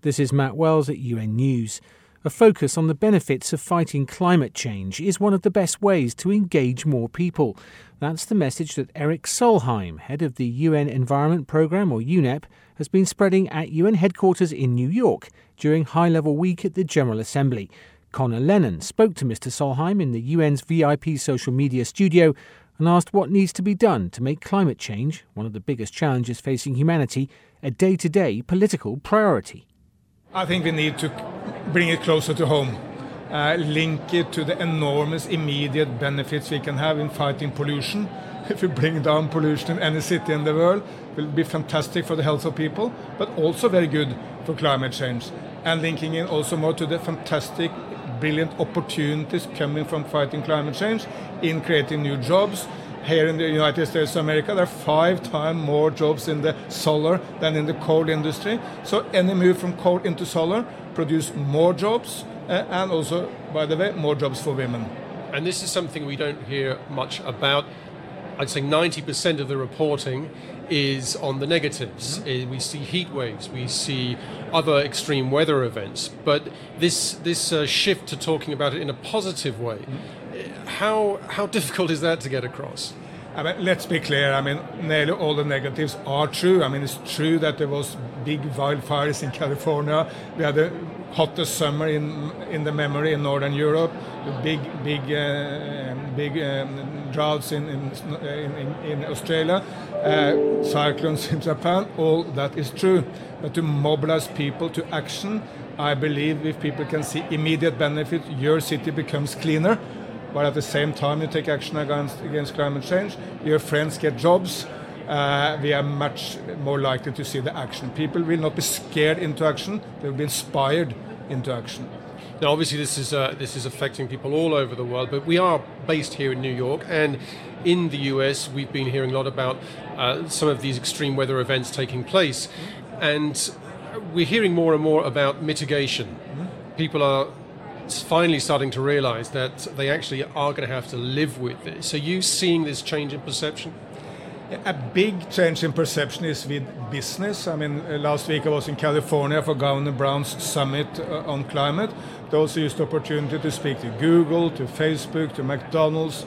This is Matt Wells at UN News. A focus on the benefits of fighting climate change is one of the best ways to engage more people. That's the message that Erik Solheim, head of the UN Environment Programme, or UNEP, has been spreading at UN headquarters in New York during High-Level Week at the General Assembly. Connor Lennon spoke to Mr. Solheim in the UN's VIP social media studio and asked what needs to be done to make climate change, one of the biggest challenges facing humanity, a day-to-day political priority. I think we need to bring it closer to home, link it to the enormous immediate benefits we can have in fighting pollution. If we bring down pollution in any city in the world, it will be fantastic for the health of people, but also very good for climate change. And linking in also more to the fantastic, brilliant opportunities coming from fighting climate change in creating new jobs. Here in the United States of America, there are 5 times more jobs in the solar than in the coal industry. So any move from coal into solar produce more jobs and also, by the way, more jobs for women. And this is something we don't hear much about. I'd say 90% of the reporting is on the negatives. Mm-hmm. We see heat waves, we see other extreme weather events, but this shift to talking about it in a positive way, how difficult is that to get across? I mean, let's be clear. I mean, nearly all the negatives are true. I mean, it's true that there was big wildfires in California. We had the hottest summer in the memory in Northern Europe. Big droughts in Australia. Cyclones in Japan. All that is true. But to mobilize people to action, I believe if people can see immediate benefit, your city becomes cleaner. But at the same time you take action against climate change, your friends get jobs, we are much more likely to see the action. People will not be scared into action, they will be inspired into action. Now obviously this is affecting people all over the world, but we are based here in New York, and in the US we've been hearing a lot about some of these extreme weather events taking place, and we're hearing more and more about mitigation. People are finally starting to realize that they actually are going to have to live with this. Are you seeing this change in perception? A big change in perception is with business. I mean, last week I was in California for Governor Brown's summit on climate. They also used the opportunity to speak to Google, to Facebook, to McDonald's,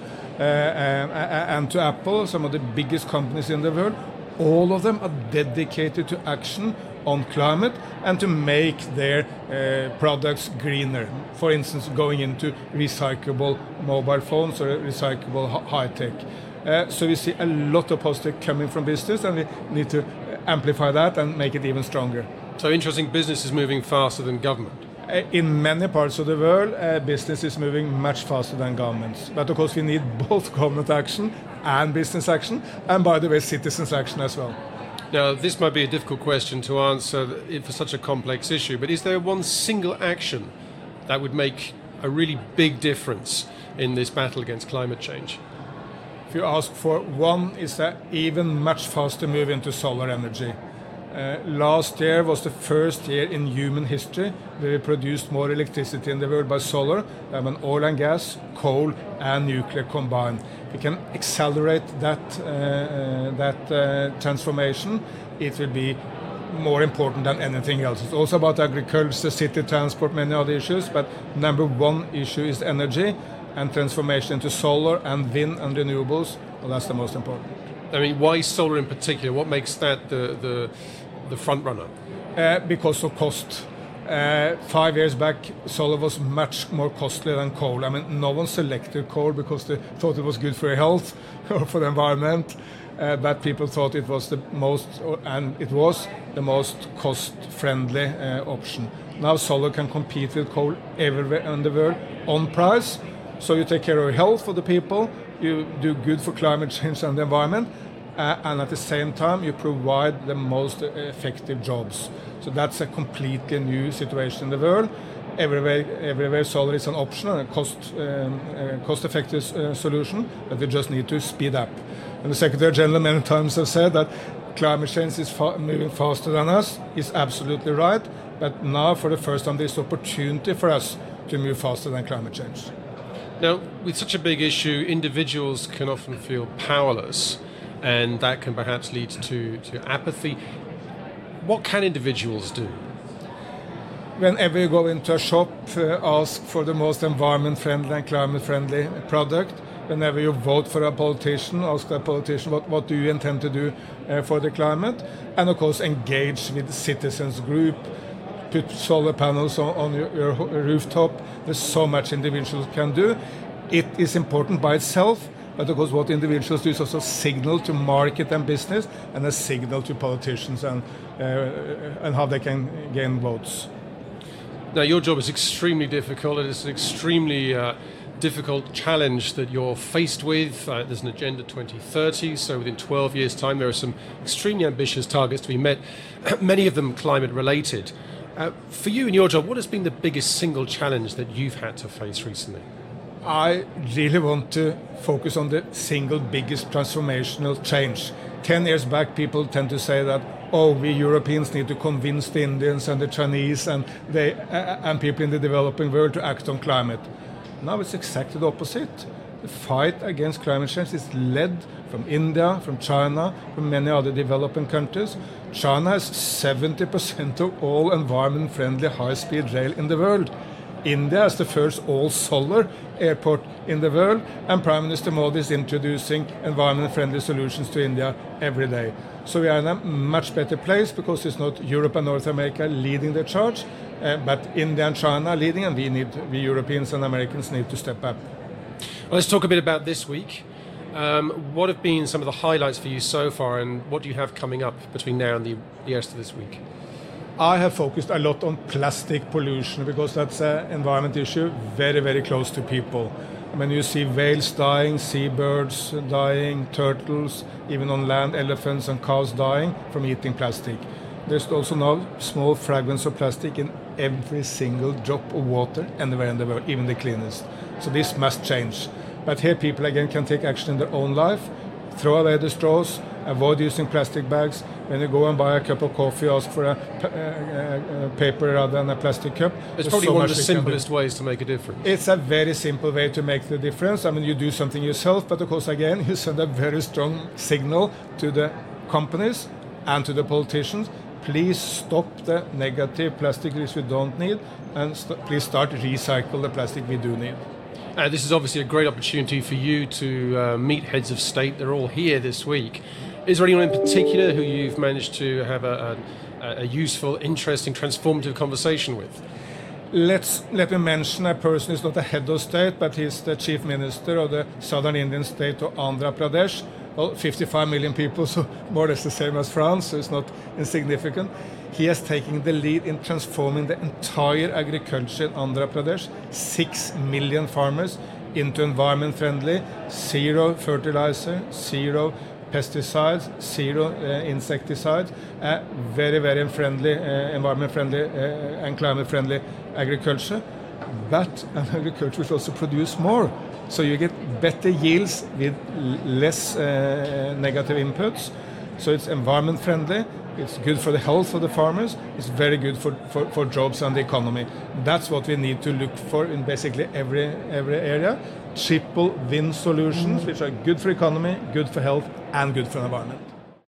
and to Apple, some of the biggest companies in the world. All of them are dedicated to action on climate and to make their products greener. For instance, going into recyclable mobile phones or recyclable high-tech. So we see a lot of positive coming from business, and we need to amplify that and make it even stronger. So interesting, business is moving faster than government. In many parts of the world, business is moving much faster than governments. But of course we need both government action and business action, and by the way, citizens action as well. Now, this might be a difficult question to answer for such a complex issue, but is there one single action that would make a really big difference in this battle against climate change? If you ask for one, is that even much faster move into solar energy. Last year was the first year in human history where we produced more electricity in the world by solar than oil and gas, coal and nuclear combined. We can accelerate that transformation. It will be more important than anything else. It's also about agriculture, city transport, many other issues, but number one issue is energy, and transformation into solar and wind and renewables. Well, that's the most important. I mean, why solar in particular? What makes that the front runner? Because of cost. 5 years back, solar was much more costly than coal. I mean, no one selected coal because they thought it was good for your health or for the environment, but people thought it was the most cost-friendly option. Now solar can compete with coal everywhere in the world on price, so you take care of your health for the people, you do good for climate change and the environment, and at the same time you provide the most effective jobs. So that's a completely new situation in the world. Everywhere solar is an option and a cost-effective solution, but we just need to speed up. And the Secretary General many times have said that climate change is moving faster than us. Is absolutely right, but now for the first time there's opportunity for us to move faster than climate change. Now, with such a big issue, individuals can often feel powerless, and that can perhaps lead to apathy. What can individuals do? whenever you go into a shop, ask for the most environment-friendly and climate-friendly product. Whenever you vote for a politician, ask that politician what do you intend to do for the climate. And of course engage with the citizens group, put solar panels on your rooftop. There's so much individuals can do. It is important by itself, but of course what individuals do is also signal to market and business and a signal to politicians and how they can gain votes. Now your job is extremely difficult. It is an extremely difficult challenge that you're faced with. There's an Agenda 2030, so within 12 years' time there are some extremely ambitious targets to be met, many of them climate related. For you in your job, what has been the biggest single challenge that you've had to face recently? I really want to focus on the single biggest transformational change. 10 years back, people tend to say that, oh, we Europeans need to convince the Indians and the Chinese and people in the developing world to act on climate. Now it's exactly the opposite. The fight against climate change is led from India, from China, from many other developing countries. China has 70% of all environment-friendly high-speed rail in the world. India has the first all-solar airport in the world, and Prime Minister Modi is introducing environment-friendly solutions to India every day. So we are in a much better place because it's not Europe and North America leading the charge, but India and China are leading, and we Europeans and Americans need to step up. Well, let's talk a bit about this week. What have been some of the highlights for you so far, and what do you have coming up between now and the rest of this week? I have focused a lot on plastic pollution because that's an environment issue very, very close to people. When you see whales dying, seabirds dying, turtles, even on land, elephants and cows dying from eating plastic. There's also now small fragments of plastic in every single drop of water anywhere in the world, even the cleanest. So this must change. But here people again can take action in their own life, throw away the straws, avoid using plastic bags. When you go and buy a cup of coffee, ask for a paper rather than a plastic cup. It's probably one of the simplest ways to make a difference. It's a very simple way to make the difference. I mean, you do something yourself, but of course, again, you send a very strong signal to the companies and to the politicians. Please stop the negative plastic use we don't need, and please start recycle the plastic we do need. This is obviously a great opportunity for you to meet heads of state. They're all here this week. Is there anyone in particular who you've managed to have a useful, interesting, transformative conversation with? Let me mention a person who's not a head of state, but he's the chief minister of the southern Indian state of Andhra Pradesh. Well, 55 million people, so more or less the same as France, so it's not insignificant. He has taken the lead in transforming the entire agriculture in Andhra Pradesh, 6 million farmers, into environment-friendly, zero fertilizer, zero pesticides, zero insecticides, very, very friendly, environment-friendly and climate-friendly agriculture. But an agriculture which also produce more. So you get better yields with less negative inputs. So it's environment friendly, it's good for the health of the farmers, it's very good for jobs and the economy. That's what we need to look for in basically every area. Triple win solutions which are good for economy, good for health and good for the environment.